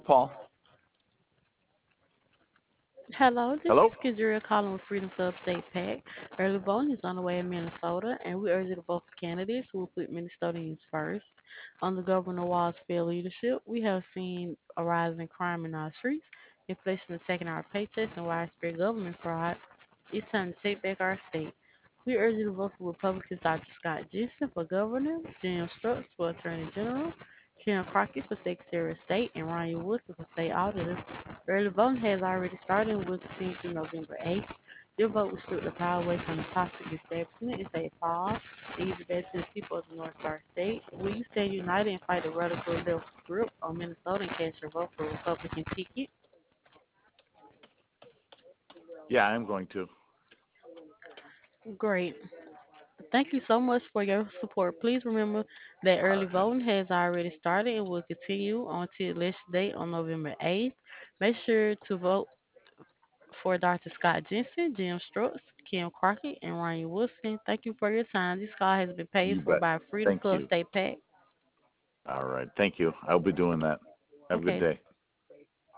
Paul. Hello, this Hello? is Kidria calling with Freedom Club State PAC. Early voting is on the way in Minnesota, and we urge you to vote for candidates who will put Minnesotans first. Under Governor Wall's fair leadership, we have seen a rise in crime in our streets, inflation attacking our paychecks, and widespread government fraud. It's time to take back our state. We urge you to vote for Republicans Dr. Scott Jensen for governor, Jim Strutz for attorney general, Sharon Crockett for secretary of state, and Ryan Woodson for state auditor. Early voting has already started and will continue through November 8th. Your vote will strip the power away from the toxic establishment and save power and give it back to the people of the North Star State. Will you stand united and fight the radical left grip on Minnesota and cast your vote for Republican ticket? Yeah, I'm going to. Great. Thank you so much for your support. Please remember that early voting has already started and will continue until election day on November 8th. Make sure to vote for Dr. Scott Jensen, Jim Strutz, Kim Crockett, and Ryan Wilson. Thank you for your time. This call has been paid You for bet. by Freedom Thank Club you. State PAC. All right. Thank you. I'll be doing that. Have a good Okay, day.